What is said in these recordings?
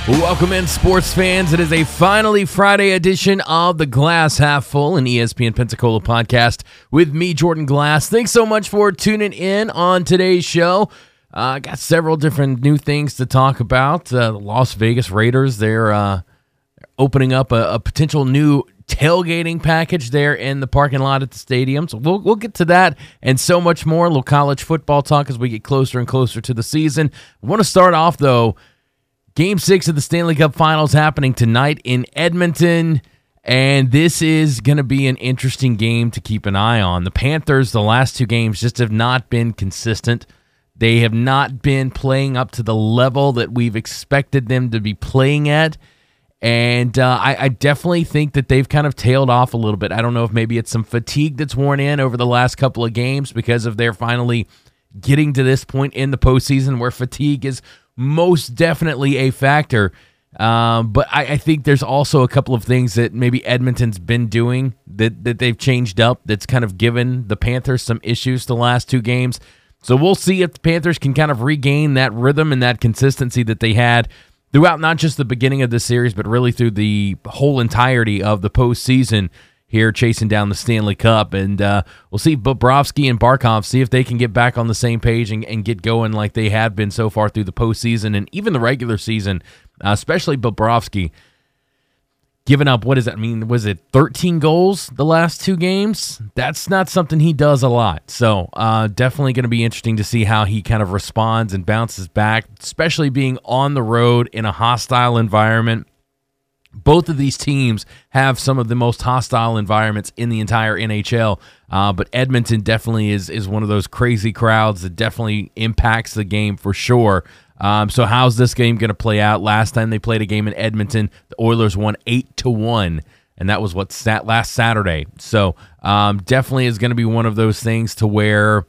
Welcome in, sports fans. It is a finally Friday edition of the Glass Half Full, an ESPN Pensacola podcast with me, Jordan Glass. Thanks so much for tuning in on today's show. Got several different new things to talk about. The Las Vegas Raiders, they're opening up a potential new tailgating package there in the parking lot at the stadium. So we'll get to that and so much more. A little college football talk as we get closer and closer to the season. I want to start off, though, Game 6 of the Stanley Cup Finals happening tonight in Edmonton, and this is going to be an interesting game to keep an eye on. The Panthers, the last two games, just have not been consistent. They have not been playing up to the level that we've expected them to be playing at, and I definitely think that they've kind of tailed off a little bit. I don't know if maybe it's some fatigue that's worn in over the last couple of games because of their finally getting to this point in the postseason where fatigue is most definitely a factor. But I think there's also a couple of things that maybe Edmonton's been doing that they've changed up that's kind of given the Panthers some issues the last two games. So we'll see if the Panthers can kind of regain that rhythm and that consistency that they had throughout not just the beginning of the series, but really through the whole entirety of the postseason here chasing down the Stanley Cup. And we'll see Bobrovsky and Barkov, see if they can get back on the same page and get going like they have been so far through the postseason and even the regular season, especially Bobrovsky. Giving up, what does that mean? Was it 13 goals the last two games? That's not something he does a lot. So definitely going to be interesting to see how he kind of responds and bounces back, especially being on the road in a hostile environment. Both of these teams have some of the most hostile environments in the entire NHL, but Edmonton definitely is one of those crazy crowds that definitely impacts the game for sure. So how's this game going to play out? Last time they played a game in Edmonton, the Oilers won 8-1, and that was last Saturday. So definitely is going to be one of those things to where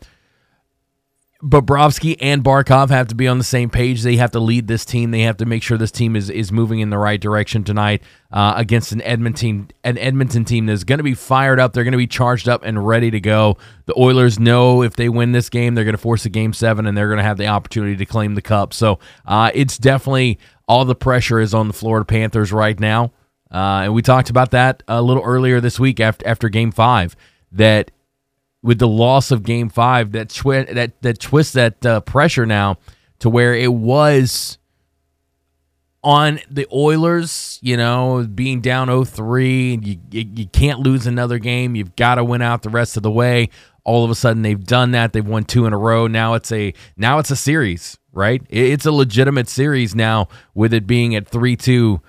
Bobrovsky and Barkov have to be on the same page. They have to lead this team. They have to make sure this team is moving in the right direction tonight against an Edmonton team that's going to be fired up. They're going to be charged up and ready to go. The Oilers know if they win this game, they're going to force a Game 7, and they're going to have the opportunity to claim the cup. So it's definitely all the pressure is on the Florida Panthers right now. And we talked about that a little earlier this week after Game 5, that with the loss of Game 5, that twists that pressure now to where it was on the Oilers, being down 0-3. You can't lose another game. You've got to win out the rest of the way. All of a sudden, they've done that. They've won 2 in a row. Now it's a series, right? It's a legitimate series now. With it being at 3-2,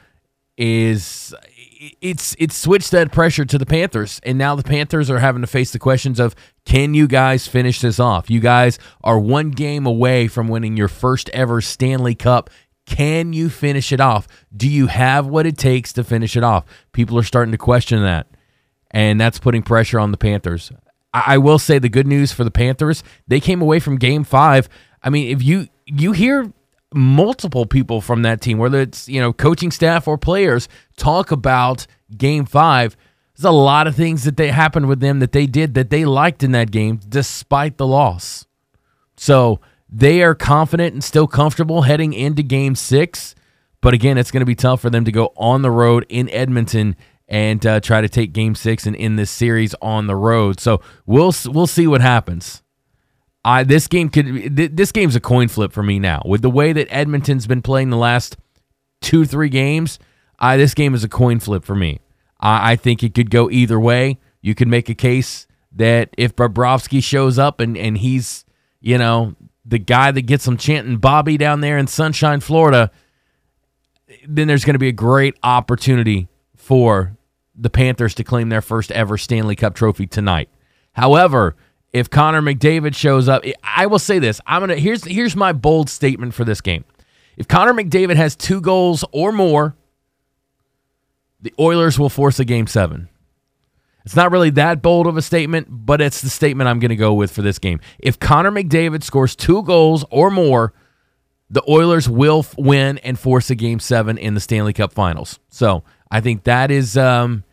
It's switched that pressure to the Panthers, and now the Panthers are having to face the questions of, can you guys finish this off? You guys are one game away from winning your first ever Stanley Cup. Can you finish it off? Do you have what it takes to finish it off? People are starting to question that, and that's putting pressure on the Panthers. I will say the good news for the Panthers, they came away from Game 5. I mean, if you hear multiple people from that team, whether it's coaching staff or players, talk about Game 5. There's a lot of things that happened with them that they did that they liked in that game despite the loss. So they are confident and still comfortable heading into Game 6. But again, it's going to be tough for them to go on the road in Edmonton and try to take Game 6 and end this series on the road. So we'll see what happens. This game's a coin flip for me now. With the way that Edmonton's been playing the last 2-3 games, this game is a coin flip for me. I think it could go either way. You could make a case that if Bobrovsky shows up and he's, the guy that gets them chanting Bobby down there in Sunshine, Florida, then there's going to be a great opportunity for the Panthers to claim their first ever Stanley Cup trophy tonight. However, if Connor McDavid shows up, I will say this. Here's my bold statement for this game. If Connor McDavid has 2 goals or more, the Oilers will force a Game 7. It's not really that bold of a statement, but it's the statement I'm going to go with for this game. If Connor McDavid scores 2 goals or more, the Oilers will win and force a Game 7 in the Stanley Cup Finals. So I think that is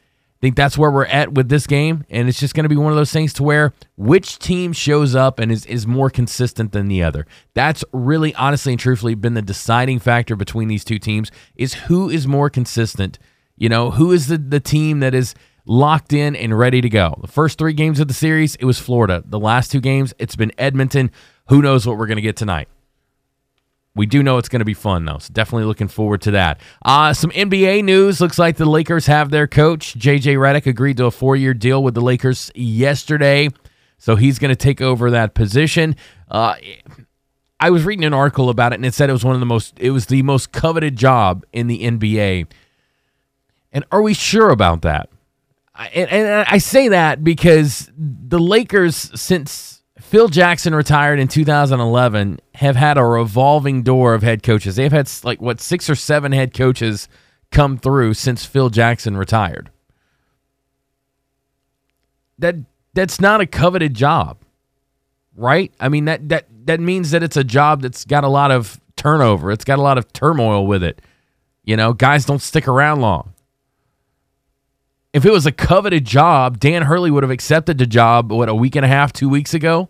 think that's where we're at with this game, and it's just going to be one of those things to where which team shows up and is more consistent than the other. That's really, honestly and truthfully, been the deciding factor between these two teams, is who is more consistent. Who is the team that is locked in and ready to go. The first 3 games of the series, it was Florida. The last 2 games, it's been Edmonton. Who knows what we're going to get tonight? We do know it's going to be fun, though, so definitely looking forward to that. Some NBA news. Looks like the Lakers have their coach. J.J. Redick agreed to a 4-year deal with the Lakers yesterday, so he's going to take over that position. I was reading an article about it, and it said it was the most coveted job in the NBA. And are we sure about that? And I say that because the Lakers, since Phil Jackson retired in 2011, have had a revolving door of head coaches. They've had 6 or 7 head coaches come through since Phil Jackson retired. That's not a coveted job, right? I mean, that means that it's a job that's got a lot of turnover. It's got a lot of turmoil with it. Guys don't stick around long. If it was a coveted job, Dan Hurley would have accepted the job, a week and a half, 2 weeks ago?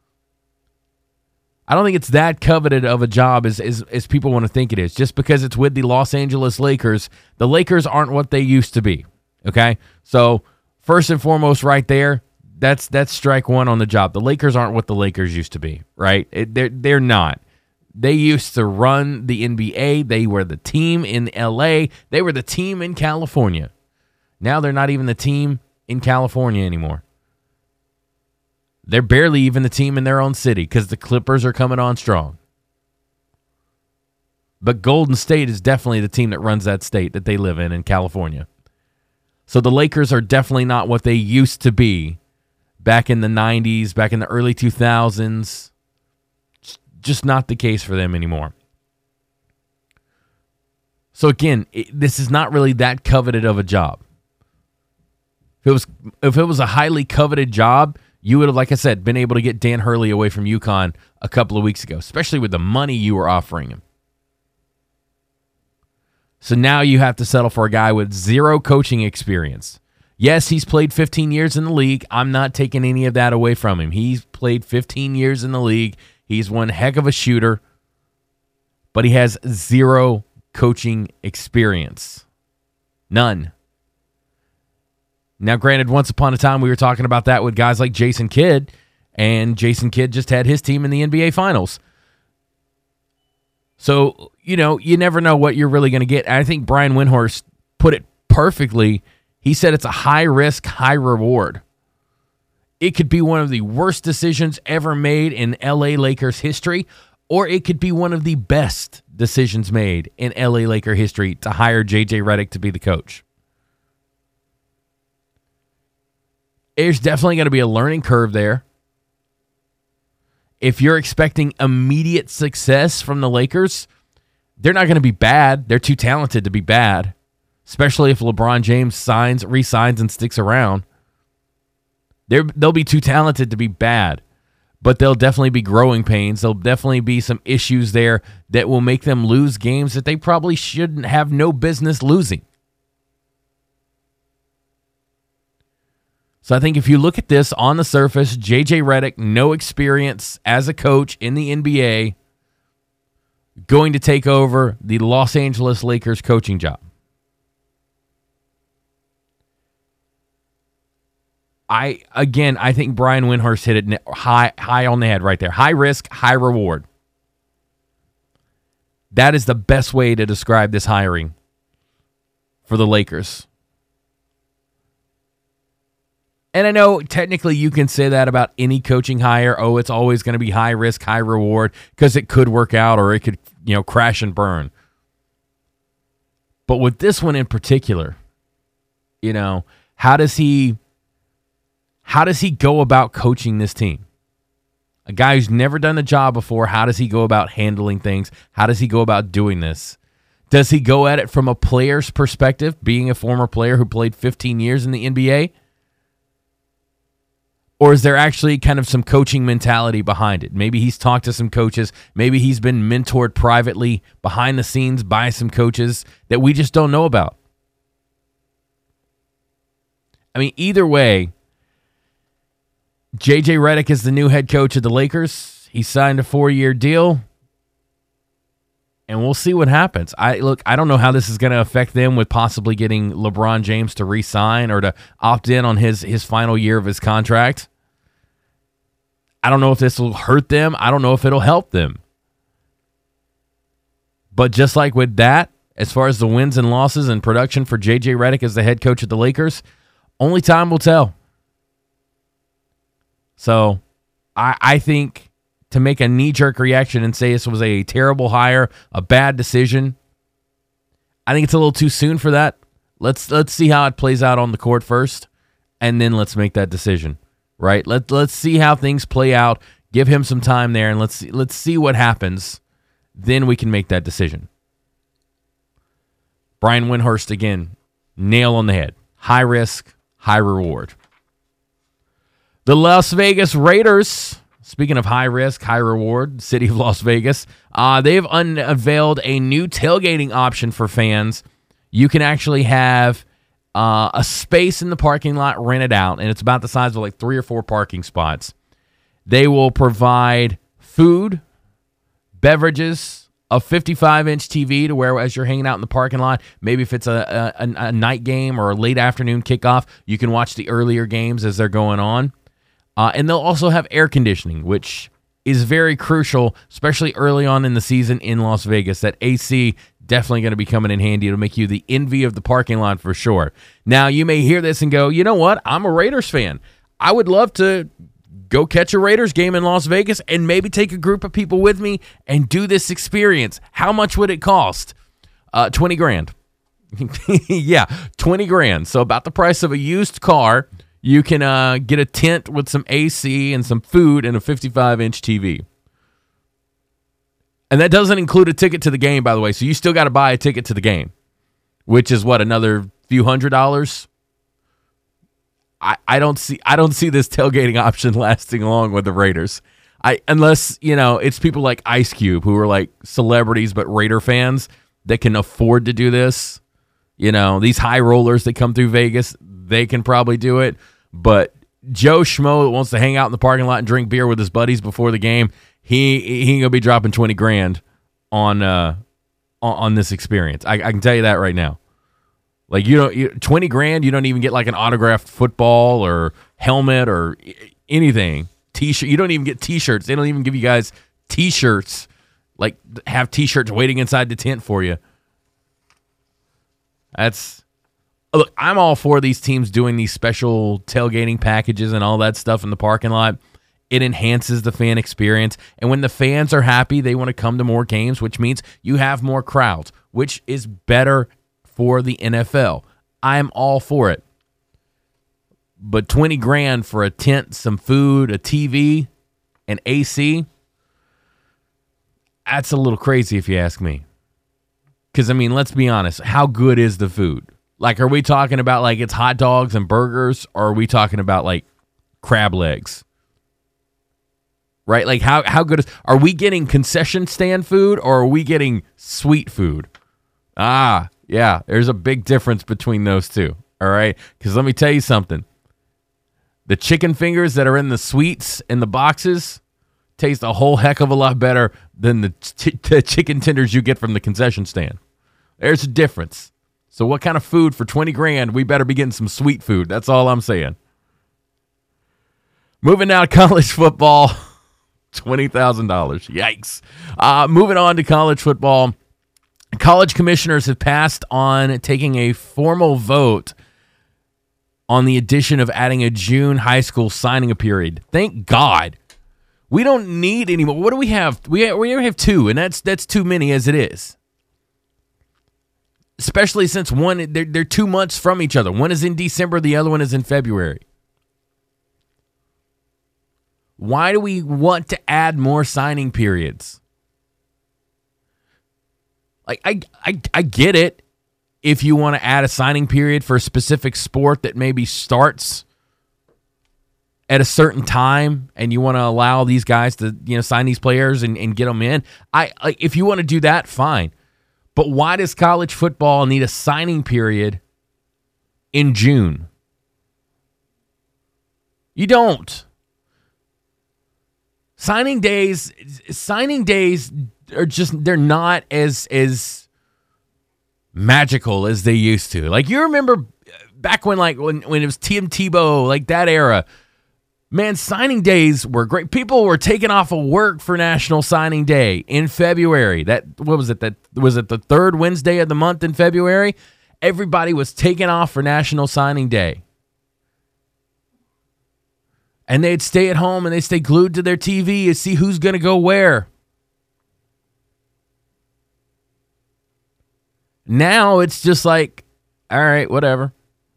I don't think it's that coveted of a job as people want to think it is. Just because it's with the Los Angeles Lakers, the Lakers aren't what they used to be, okay? So, first and foremost right there, that's strike one on the job. The Lakers aren't what the Lakers used to be, right? They're not. They used to run the NBA. They were the team in LA. They were the team in California. Now they're not even the team in California anymore. They're barely even the team in their own city because the Clippers are coming on strong. But Golden State is definitely the team that runs that state that they live in California. So the Lakers are definitely not what they used to be back in the 90s, back in the early 2000s. Just not the case for them anymore. So again, this is not really that coveted of a job. If it was a highly coveted job, you would have, like I said, been able to get Dan Hurley away from UConn a couple of weeks ago, especially with the money you were offering him. So now you have to settle for a guy with 0 coaching experience. Yes, he's played 15 years in the league. I'm not taking any of that away from him. He's played 15 years in the league. He's one heck of a shooter, but he has 0 coaching experience. None. Now, granted, once upon a time, we were talking about that with guys like Jason Kidd, and Jason Kidd just had his team in the NBA Finals. So, you never know what you're really going to get. And I think Brian Windhorst put it perfectly. He said it's a high risk, high reward. It could be one of the worst decisions ever made in LA Lakers history, or it could be one of the best decisions made in LA Laker history to hire J.J. Redick to be the coach. There's definitely going to be a learning curve there. If you're expecting immediate success from the Lakers, they're not going to be bad. They're too talented to be bad, especially if LeBron James re-signs and sticks around. They'll be too talented to be bad, but there'll definitely be growing pains. There'll definitely be some issues there that will make them lose games that they probably shouldn't have no business losing. So I think if you look at this on the surface, J.J. Redick, no experience as a coach in the NBA, going to take over the Los Angeles Lakers coaching job. I think Brian Windhorst hit it high on the head right there. High risk, high reward. That is the best way to describe this hiring for the Lakers. And I know technically you can say that about any coaching hire. Oh, it's always going to be high risk, high reward because it could work out or it could, crash and burn. But with this one in particular, how does he go about coaching this team? A guy who's never done the job before, how does he go about handling things? How does he go about doing this? Does he go at it from a player's perspective, being a former player who played 15 years in the NBA? Or is there actually kind of some coaching mentality behind it? Maybe he's talked to some coaches. Maybe he's been mentored privately behind the scenes by some coaches that we just don't know about. I mean, either way, J.J. Redick is the new head coach of the Lakers. He signed a 4-year deal, and we'll see what happens. I don't know how this is going to affect them with possibly getting LeBron James to re-sign or to opt in on his final year of his contract. I don't know if this will hurt them. I don't know if it'll help them. But just like with that, as far as the wins and losses and production for J.J. Redick as the head coach of the Lakers, only time will tell. So I think to make a knee-jerk reaction and say this was a terrible hire, a bad decision, I think it's a little too soon for that. Let's see how it plays out on the court first, and then let's make that decision. Right? Let's see how things play out. Give him some time there, and let's see what happens. Then we can make that decision. Brian Windhorst, again, nail on the head. High risk, high reward. The Las Vegas Raiders, speaking of high risk, high reward, city of Las Vegas, they've unveiled a new tailgating option for fans. You can actually have a space in the parking lot rented out, and it's about the size of like 3 or 4 parking spots. They will provide food, beverages, a 55-inch TV to where as you're hanging out in the parking lot, maybe if it's a night game or a late afternoon kickoff, you can watch the earlier games as they're going on. And they'll also have air conditioning, which is very crucial, especially early on in the season in Las Vegas. That AC definitely going to be coming in handy. It'll make you the envy of the parking lot for sure. Now, you may hear this and go, you know what? I'm a Raiders fan. I would love to go catch a Raiders game in Las Vegas and maybe take a group of people with me and do this experience. How much would it cost? $20,000. Yeah, $20,000. So about the price of a used car. You can get a tent with some AC and some food and a 55-inch TV. And that doesn't include a ticket to the game, by the way. So you still got to buy a ticket to the game, which is what, another few $100s? I don't see this tailgating option lasting long with the Raiders. Unless, it's people like Ice Cube who are like celebrities but Raider fans that can afford to do this. These high rollers that come through Vegas, they can probably do it. But Joe Schmo that wants to hang out in the parking lot and drink beer with his buddies before the game, he ain't gonna be dropping $20,000 on this experience. I can tell you that right now. Like $20,000, you don't even get like an autographed football or helmet or anything. T-shirt, you don't even get T-shirts. They don't even give you guys T-shirts. Like have T-shirts waiting inside the tent for you. Look, I'm all for these teams doing these special tailgating packages and all that stuff in the parking lot. It enhances the fan experience. And when the fans are happy, they want to come to more games, which means you have more crowds, which is better for the NFL. I'm all for it. But $20,000 for a tent, some food, a TV, and AC, that's a little crazy if you ask me. Because, let's be honest. How good is the food? Like, are we talking about, like, it's hot dogs and burgers, or are we talking about, like, crab legs? Right? Like, how good are we getting concession stand food, or are we getting sweet food? Yeah, there's a big difference between those two, all right? Because let me tell you something. The chicken fingers that are in the sweets in the boxes taste a whole heck of a lot better than the chicken tenders you get from the concession stand. There's a difference. So what kind of food for $20,000? We better be getting some sweet food. That's all I'm saying. Moving now to college football. $20,000. Yikes. Moving on to college football. College commissioners have passed on taking a formal vote on the addition of adding a June high school signing period. Thank God. We don't need any more. What do we have? We have 2, and that's too many as it is. Especially since one, they're 2 months from each other. One is in December, the other one is in February. Why do we want to add more signing periods? Like, I get it if you want to add a signing period for a specific sport that maybe starts at a certain time and you want to allow these guys to, sign these players and get them in. If you want to do that, fine. But why does college football need a signing period in June? You don't. Signing days are just, they're not as magical as they used to. Like, you remember back when it was Tim Tebow, like that era, man, signing days were great. People were taking off of work for National Signing Day in February. What was it? Was it the third Wednesday of the month in February? Everybody was taking off for National Signing Day. And they'd stay at home and they'd stay glued to their TV to see who's going to go where. Now it's just like, all right, whatever.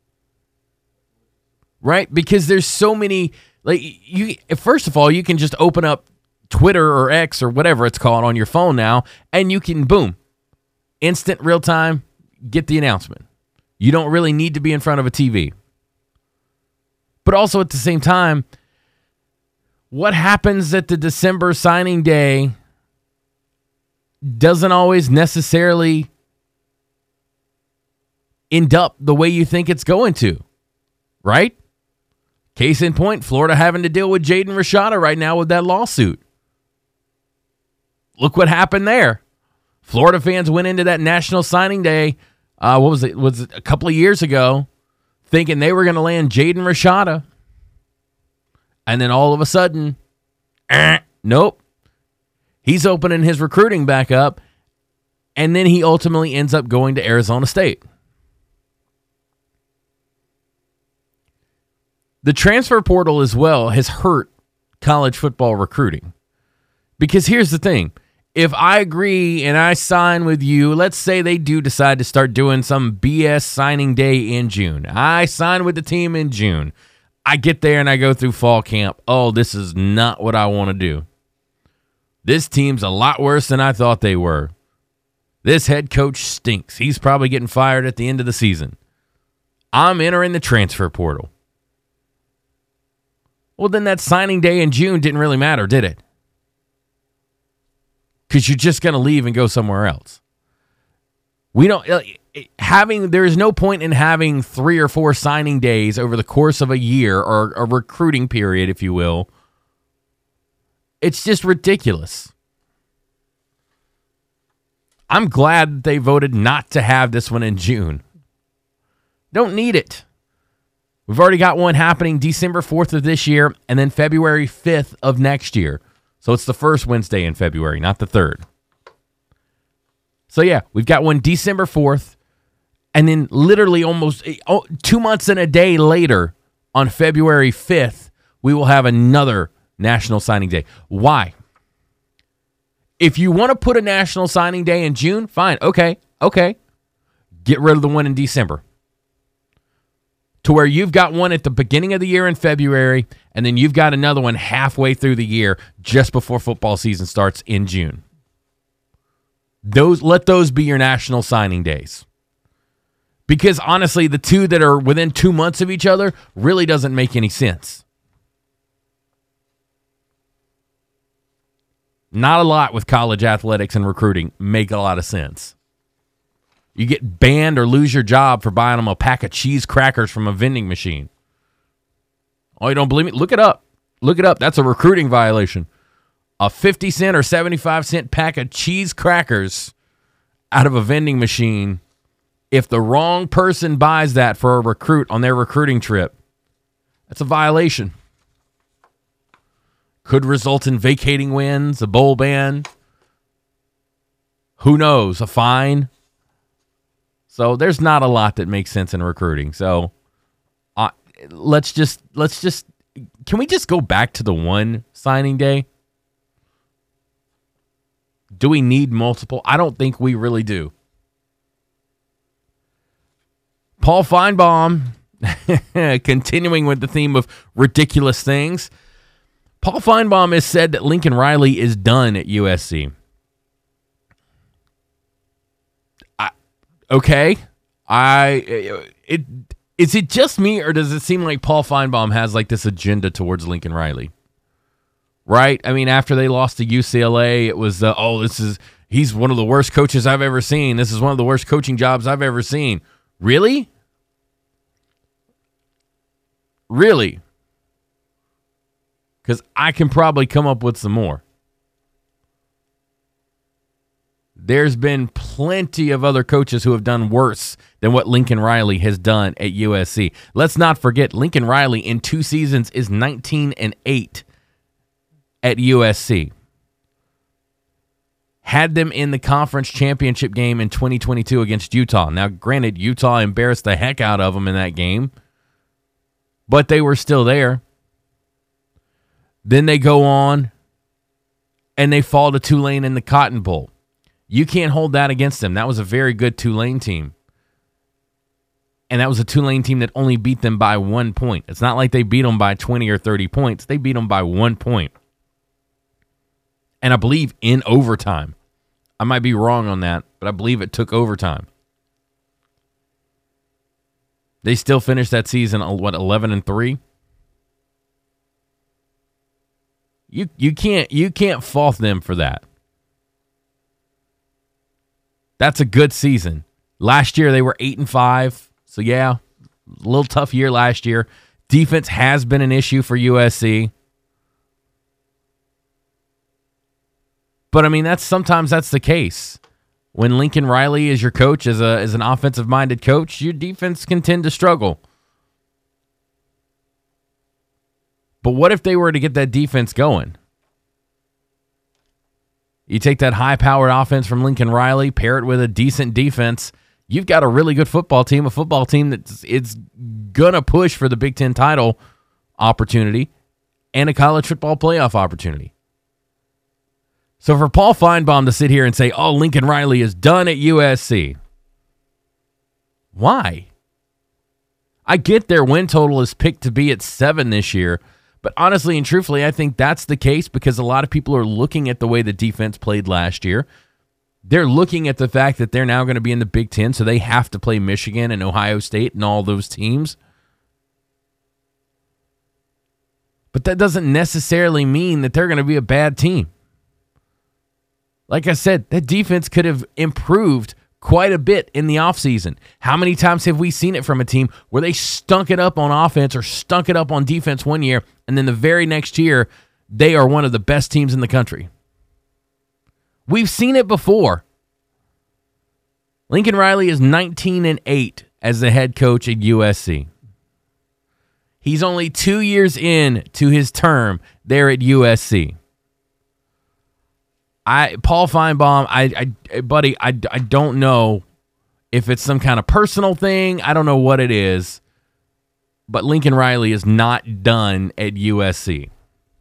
Right? Because there's so many, first of all, you can just open up Twitter or X or whatever it's called on your phone now, and you can, boom, instant, real time, get the announcement. You don't really need to be in front of a TV. But also at the same time, what happens at the December signing day doesn't always necessarily end up the way you think it's going to, right? Case in point, Florida having to deal with Jaden Rashada right now with that lawsuit. Look what happened there. Florida fans went into that National Signing Day, was it a couple of years ago, thinking they were going to land Jaden Rashada. And then all of a sudden, nope. He's opening his recruiting back up, and then he ultimately ends up going to Arizona State. The transfer portal as well has hurt college football recruiting. Because here's the thing. If I agree and I sign with you, let's say they do decide to start doing some BS signing day in June. I sign with the team in June. I get there and I go through fall camp. Oh, this is not what I want to do. This team's a lot worse than I thought they were. This head coach stinks. He's probably getting fired at the end of the season. I'm entering the transfer portal. Well, then that signing day in June didn't really matter, did it? Because you're just going to leave and go somewhere else. There is no point in having 3 or 4 signing days over the course of a year, or a recruiting period, if you will. It's just ridiculous. I'm glad that they voted not to have this one in June. Don't need it. We've already got one happening December 4th of this year, and then February 5th of next year. So it's the first Wednesday in February, not the third. So yeah, we've got one December 4th, and then literally almost 2 months and a day later, on February 5th, we will have another National Signing Day. Why? If you want to put a National Signing Day in June, fine, okay. Get rid of the one in December. To where you've got one at the beginning of the year in February, and then you've got another one halfway through the year just before football season starts in June. Let those be your National Signing Days. Because honestly, the two that are within 2 months of each other really doesn't make any sense. Not a lot with college athletics and recruiting make a lot of sense. You get banned or lose your job for buying them a pack of cheese crackers from a vending machine. Oh, you don't believe me? Look it up. Look it up. That's a recruiting violation. A 50 cent or 75 cent pack of cheese crackers out of a vending machine. If the wrong person buys that for a recruit on their recruiting trip, that's a violation. Could result in vacating wins, a bowl ban. Who knows? A fine. So there's not a lot that makes sense in recruiting. So let's just can we just go back to the one signing day? Do we need multiple? I don't think we really do. Paul Feinbaum, continuing with the theme of ridiculous things. Paul Feinbaum has said that Lincoln Riley is done at USC. Okay. Is it just me, or does it seem like Paul Feinbaum has like this agenda towards Lincoln Riley? Right? I mean, after they lost to UCLA, it was, he's one of the worst coaches I've ever seen. This is one of the worst coaching jobs I've ever seen. Really? Really? because I can probably come up with some more. There's been plenty of other coaches who have done worse than what Lincoln Riley has done at USC. Let's not forget, Lincoln Riley in 2 seasons is 19-8 at USC. Had them in the conference championship game in 2022 against Utah. Now, granted, Utah embarrassed the heck out of them in that game, but they were still there. Then they go on and they fall to Tulane in the Cotton Bowl. You can't hold that against them. That was a very good Tulane team. And that was a Tulane team that only beat them by 1 point. It's not like they beat them by 20 or 30 points. They beat them by 1 point. And I believe in overtime. I might be wrong on that, but I believe it took overtime. They still finished that season, 11-3? You can't fault them for that. That's a good season. Last year they were 8-5. So yeah, a little tough year last year. Defense has been an issue for USC. But I mean, sometimes that's the case. When Lincoln Riley is your coach, as an offensive-minded coach, your defense can tend to struggle. But what if they were to get that defense going? You take that high-powered offense from Lincoln Riley, pair it with a decent defense, you've got a really good football team, a football team that's going to push for the Big Ten title opportunity and a college football playoff opportunity. So for Paul Feinbaum to sit here and say, oh, Lincoln Riley is done at USC. Why? I get their win total is picked to be at 7 this year, but honestly and truthfully, I think that's the case because a lot of people are looking at the way the defense played last year. They're looking at the fact that they're now going to be in the Big Ten, so they have to play Michigan and Ohio State and all those teams. But that doesn't necessarily mean that they're going to be a bad team. Like I said, that defense could have improved quite a bit in the offseason. How many times have we seen it from a team where they stunk it up on offense or stunk it up on defense one year, and then the very next year, they are one of the best teams in the country? We've seen it before. Lincoln Riley is 19-8 as the head coach at USC. He's only 2 years in to his term there at USC. Paul Feinbaum, buddy, I don't know if it's some kind of personal thing. I don't know what it is. But Lincoln Riley is not done at USC. Has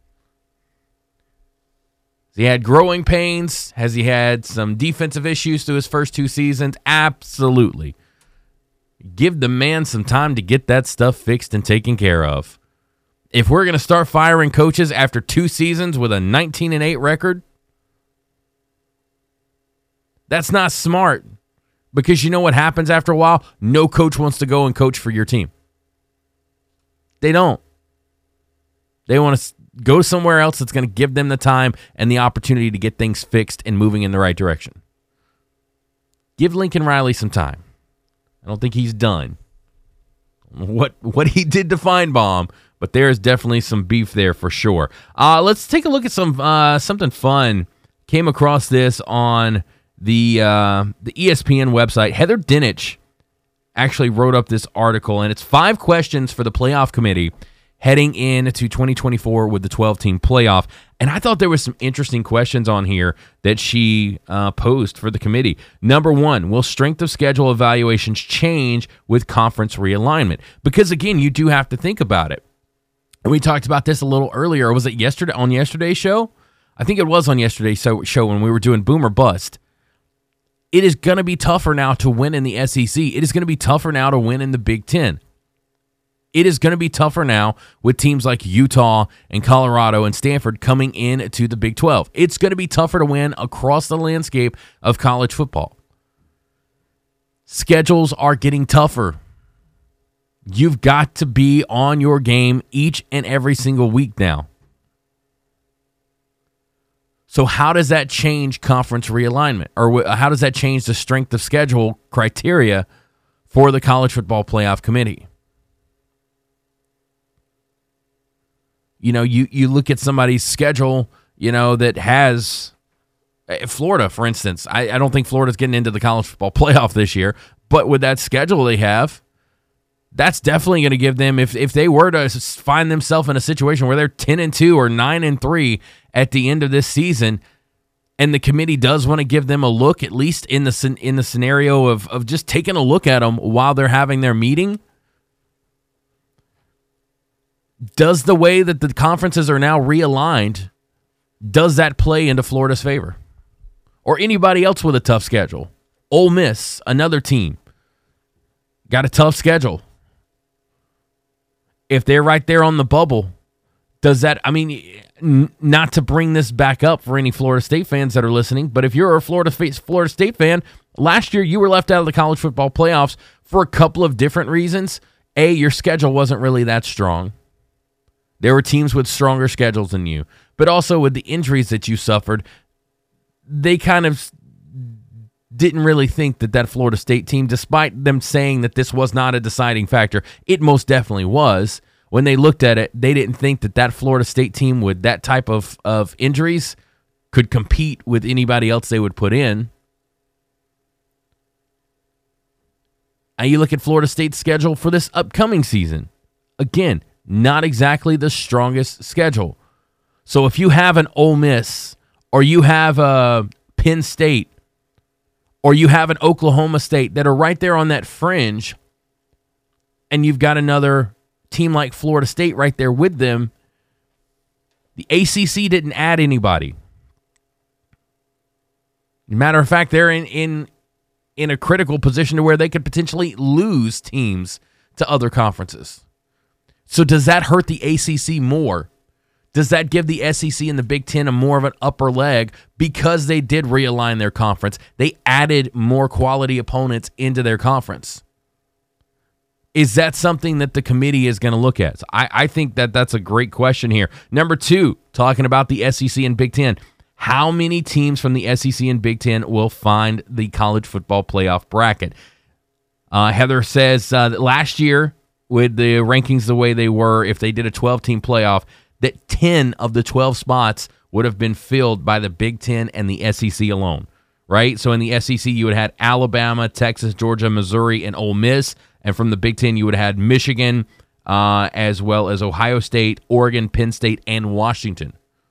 he had growing pains? Has he had some defensive issues through his first 2 seasons? Absolutely. Give the man some time to get that stuff fixed and taken care of. If we're going to start firing coaches after 2 seasons with a 19-8 record, that's not smart, because you know what happens after a while? No coach wants to go and coach for your team. They don't. They want to go somewhere else that's going to give them the time and the opportunity to get things fixed and moving in the right direction. Give Lincoln Riley some time. I don't think he's done what he did to Feinbaum, but there is definitely some beef there for sure. Let's take a look at something fun. Came across this on the ESPN website. Heather Dinich actually wrote up this article, and it's 5 questions for the playoff committee heading into 2024 with the 12-team playoff. And I thought there was some interesting questions on here that she posed for the committee. Number 1, will strength of schedule evaluations change with conference realignment? Because, again, you do have to think about it. And we talked about this a little earlier. Was it yesterday on yesterday's show? I think it was on yesterday's show when we were doing Boom or Bust. It is going to be tougher now to win in the SEC. It is going to be tougher now to win in the Big Ten. It is going to be tougher now with teams like Utah and Colorado and Stanford coming in to the Big 12. It's going to be tougher to win across the landscape of college football. Schedules are getting tougher. You've got to be on your game each and every single week now. So how does that change conference realignment? Or how does that change the strength of schedule criteria for the College Football Playoff Committee? you look at somebody's schedule, that has Florida, for instance. I don't think Florida's getting into the college football playoff this year, but with that schedule they have, that's definitely going to give them, if they were to find themselves in a situation where they're 10-2 or 9-3 at the end of this season, and the committee does want to give them a look, at least in the scenario of just taking a look at them while they're having their meeting. Does the way that the conferences are now realigned, does that play into Florida's favor? Or anybody else with a tough schedule? Ole Miss, another team, got a tough schedule. If they're right there on the bubble, does that, not to bring this back up for any Florida State fans that are listening, but if you're a Florida State fan, last year you were left out of the college football playoffs for a couple of different reasons. A, your schedule wasn't really that strong. There were teams with stronger schedules than you, but also with the injuries that you suffered, they kind of didn't really think that Florida State team, despite them saying that this was not a deciding factor, it most definitely was. When they looked at it, they didn't think that Florida State team with that type of injuries could compete with anybody else they would put in. And you look at Florida State's schedule for this upcoming season. Again, not exactly the strongest schedule. So if you have an Ole Miss, or you have a Penn State, or you have an Oklahoma State that are right there on that fringe, and you've got another team like Florida State right there with them, the ACC didn't add anybody. Matter of fact, they're in a critical position to where they could potentially lose teams to other conferences. So does that hurt the ACC more? Does that give the SEC and the Big Ten a more of an upper leg because they did realign their conference? They added more quality opponents into their conference. Is that something that the committee is going to look at? So I think that's a great question here. Number 2, talking about the SEC and Big Ten. How many teams from the SEC and Big Ten will find the college football playoff bracket? Heather says that last year, with the rankings the way they were, if they did a 12-team playoff, that 10 of the 12 spots would have been filled by the Big Ten and the SEC alone, right? So in the SEC, you would have had Alabama, Texas, Georgia, Missouri, and Ole Miss. And from the Big Ten, you would have had Michigan, as well as Ohio State, Oregon, Penn State, and Washington.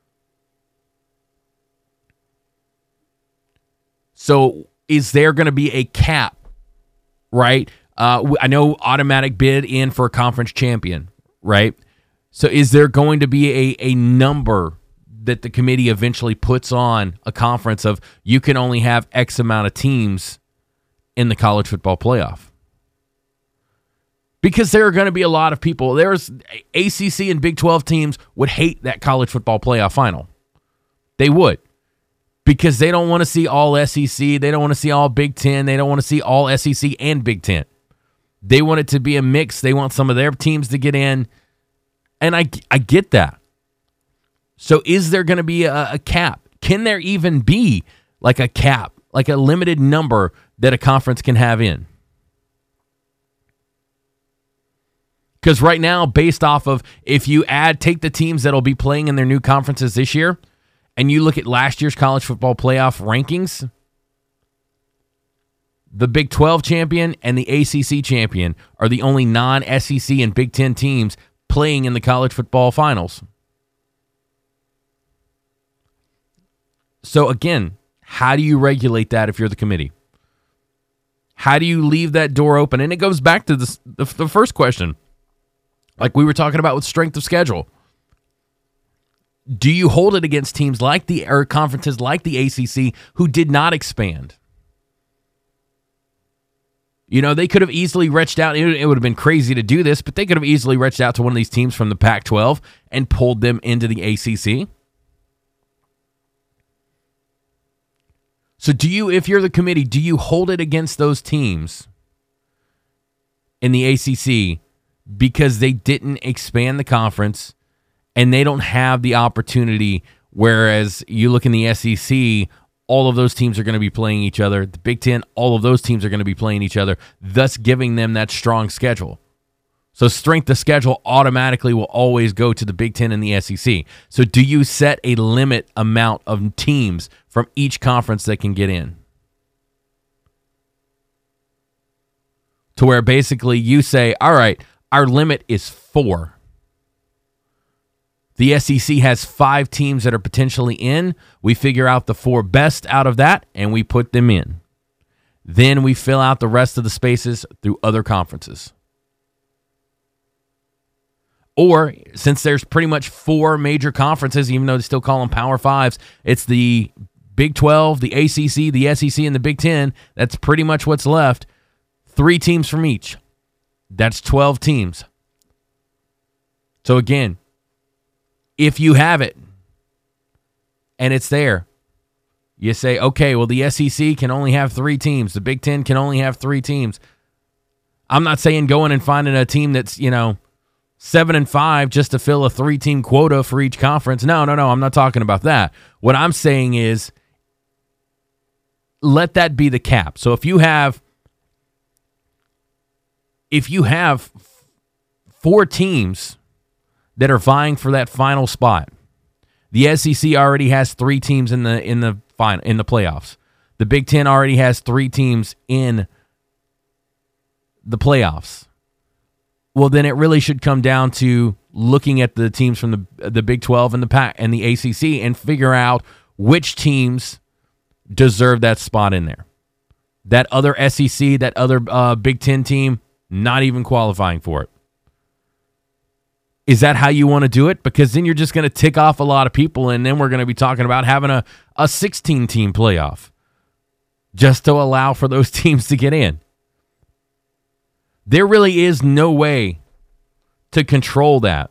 So is there going to be a cap, right? I know automatic bid in for a conference champion, right? So is there going to be a number that the committee eventually puts on a conference of you can only have X amount of teams in the college football playoff? Because there are going to be a lot of people. There's ACC and Big 12 teams would hate that college football playoff final. They would. Because they don't want to see all SEC. They don't want to see all Big 10. They don't want to see all SEC and Big 10. They want it to be a mix. They want some of their teams to get in. And I get that. So is there going to be a cap? Can there even be like a cap, like a limited number that a conference can have in? Because right now, based off of if you take the teams that will be playing in their new conferences this year, and you look at last year's college football playoff rankings, the Big 12 champion and the ACC champion are the only non-SEC and Big 10 teams playing in the college football finals. So again, how do you regulate that if you're the committee? How do you leave that door open? And it goes back to the first question, like we were talking about with strength of schedule. Do you hold it against teams like or conferences like the ACC who did not expand? You know, they could have easily reached out. It would have been crazy to do this, but they could have easily reached out to one of these teams from the Pac-12 and pulled them into the ACC. So if you're the committee, do you hold it against those teams in the ACC because they didn't expand the conference and they don't have the opportunity, whereas you look in the SEC, all of those teams are going to be playing each other. The Big Ten, all of those teams are going to be playing each other, thus giving them that strong schedule. So strength of schedule automatically will always go to the Big Ten and the SEC. So do you set a limit amount of teams from each conference that can get in? To where basically you say, all right, our limit is 4. The SEC has 5 teams that are potentially in. We figure out the 4 best out of that, and we put them in. Then we fill out the rest of the spaces through other conferences. Or, since there's pretty much 4 major conferences, even though they still call them Power Fives, it's the Big 12, the ACC, the SEC, and the Big 10. That's pretty much what's left. 3 teams from each. That's 12 teams. So again, if you have it and it's there, you say, okay, well, the SEC can only have 3 teams. The Big 10 can only have 3 teams. I'm not saying going and finding a team that's, 7-5 just to fill a 3-team quota for each conference. No, I'm not talking about that. What I'm saying is let that be the cap. So if you have 4 teams that are vying for that final spot, the SEC already has 3 teams in the playoffs. The Big 10 already has 3 teams in the playoffs. Well, then it really should come down to looking at the teams from the Big 12 and the ACC and figure out which teams deserve that spot in there. That other SEC, that other Big 10 team, not even qualifying for it. Is that how you want to do it? Because then you're just going to tick off a lot of people, and then we're going to be talking about having a 16-team playoff just to allow for those teams to get in. There really is no way to control that.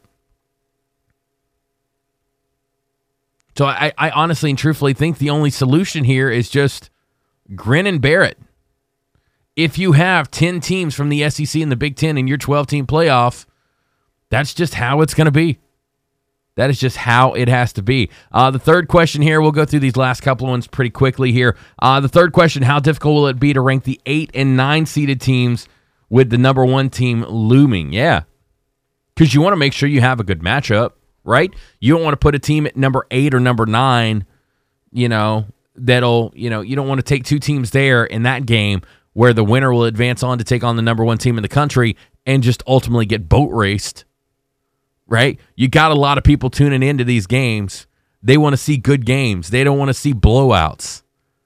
So I honestly and truthfully think the only solution here is just grin and bear it. If you have 10 teams from the SEC and the Big 10 in your 12-team playoff, that's just how it's going to be. That is just how it has to be. The third question here, we'll go through these last couple of ones pretty quickly here. The third question, how difficult will it be to rank the 8 and 9 seeded teams with the number 1 team looming? Yeah, because you want to make sure you have a good matchup, right? You don't want to put a team at number 8 or number 9, you don't want to take 2 teams there in that game where the winner will advance on to take on the number 1 team in the country and just ultimately get boat raced, right? You got a lot of people tuning into these games. They want to see good games. They don't want to see blowouts.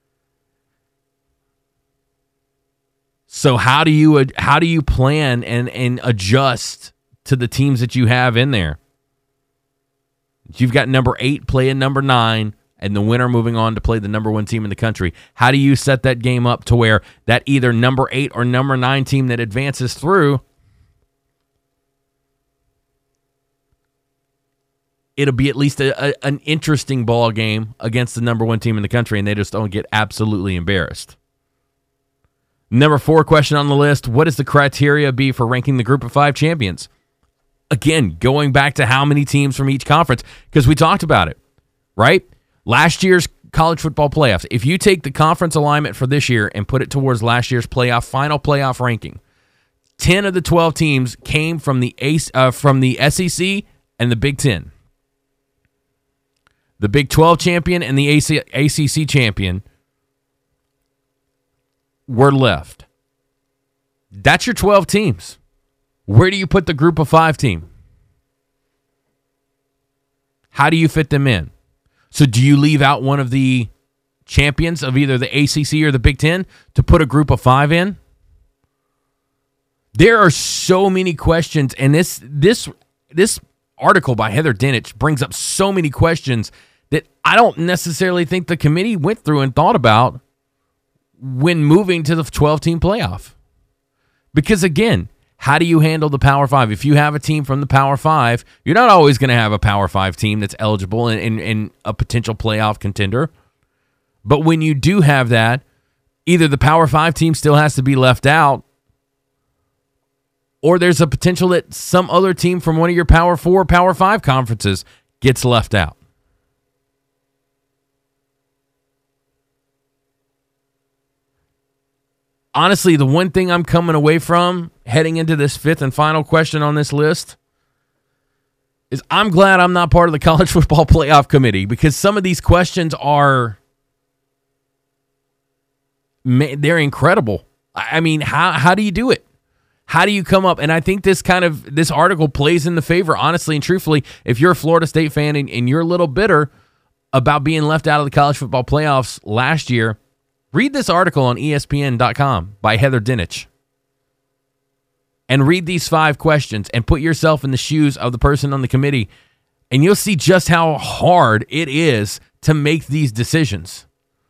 So how do you plan and adjust to the teams that you have in there? You've got number 8 playing number 9, and the winner moving on to play the number 1 team in the country. How do you set that game up to where that either number 8 or number 9 team that advances through, it'll be at least an interesting ball game against the number 1 team in the country, and they just don't get absolutely embarrassed. Number 4 question on the list, what does the criteria be for ranking the group of 5 champions? Again, going back to how many teams from each conference, because we talked about it, right? Last year's college football playoffs, if you take the conference alignment for this year and put it towards last year's final playoff ranking, 10 of the 12 teams came from the SEC and the Big 10. The Big 12 champion and the ACC champion were left. That's your 12 teams. Where do you put the group of 5 team? How do you fit them in? So do you leave out one of the champions of either the ACC or the Big 10 to put a group of 5 in? There are so many questions, and this article by Heather Dinich brings up so many questions that I don't necessarily think the committee went through and thought about when moving to the 12-team playoff. Because again, how do you handle the Power 5? If you have a team from the Power 5, you're not always going to have a Power 5 team that's eligible and a potential playoff contender. But when you do have that, either the Power 5 team still has to be left out, or there's a potential that some other team from one of your Power 4, Power 5 conferences gets left out. honestly, the one thing I'm coming away from heading into this fifth and final question on this list is I'm glad I'm not part of the college football playoff committee, because some of these questions they're incredible. I mean, how do you do it? How do you come up? And I think this article plays in the favor, honestly and truthfully. If you're a Florida State fan and you're a little bitter about being left out of the college football playoffs last year, read this article on ESPN.com by Heather Dinich. And read these 5 questions and put yourself in the shoes of the person on the committee, and you'll see just how hard it is to make these decisions.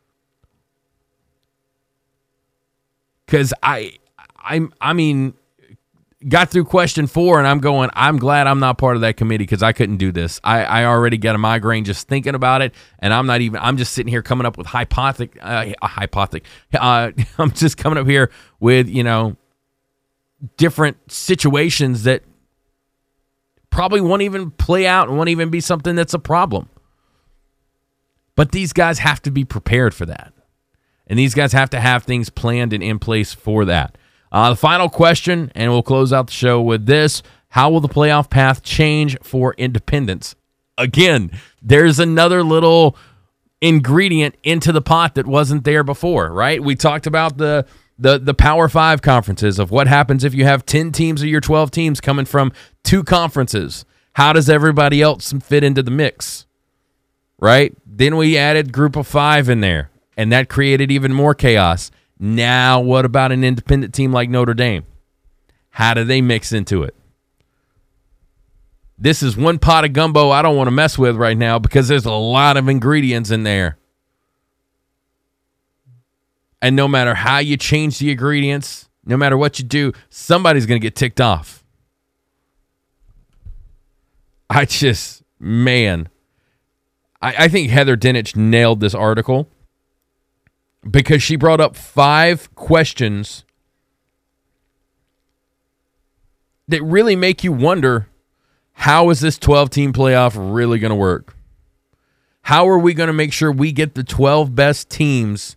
Because I mean, got through question 4, and I'm glad I'm not part of that committee, because I couldn't do this. I already got a migraine just thinking about it, and I'm just sitting here coming up with I'm just coming up here with, different situations that probably won't even play out and won't even be something that's a problem. But these guys have to be prepared for that. And these guys have to have things planned and in place for that. The final question, and we'll close out the show with this: how will the playoff path change for independents? Again, there's another little ingredient into the pot that wasn't there before, right? We talked about the Power 5 conferences, of what happens if you have 10 teams of your 12 teams coming from 2 conferences. How does everybody else fit into the mix, right? Then we added Group of 5 in there, and that created even more chaos. Now, what about an independent team like Notre Dame? How do they mix into it? This is one pot of gumbo I don't want to mess with right now, because there's a lot of ingredients in there. And no matter how you change the ingredients, no matter what you do, somebody's going to get ticked off. I think Heather Dinich nailed this article, because she brought up 5 questions that really make you wonder, how is this 12-team playoff really going to work? How are we going to make sure we get the 12 best teams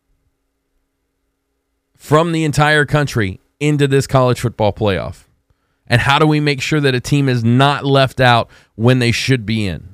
from the entire country into this college football playoff? And how do we make sure that a team is not left out when they should be in?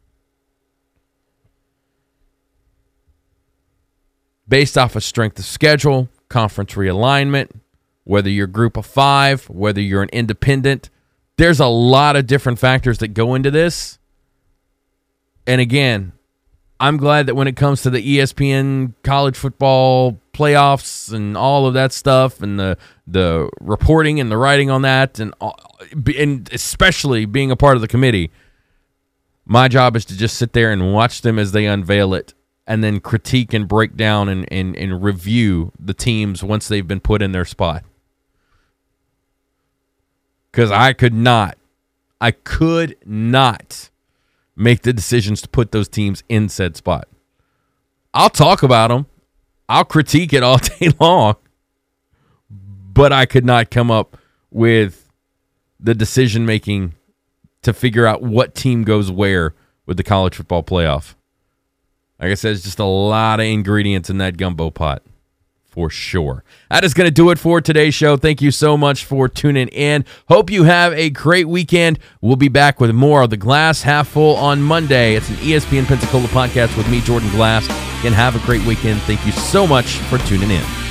Based off of strength of schedule, conference realignment, whether you're Group of 5, whether you're an independent, there's a lot of different factors that go into this. And again, I'm glad that when it comes to the ESPN college football playoffs and all of that stuff, and the reporting and the writing on that, and especially being a part of the committee, my job is to just sit there and watch them as they unveil it, and then critique and break down and review the teams once they've been put in their spot. Because I could not make the decisions to put those teams in said spot. I'll talk about them. I'll critique it all day long. But I could not come up with the decision-making to figure out what team goes where with the college football playoff. Like I said, it's just a lot of ingredients in that gumbo pot, for sure. That is going to do it for today's show. Thank you so much for tuning in. Hope you have a great weekend. We'll be back with more of the Glass Half Full on Monday. It's an ESPN Pensacola podcast with me, Jordan Glass. Again, have a great weekend. Thank you so much for tuning in.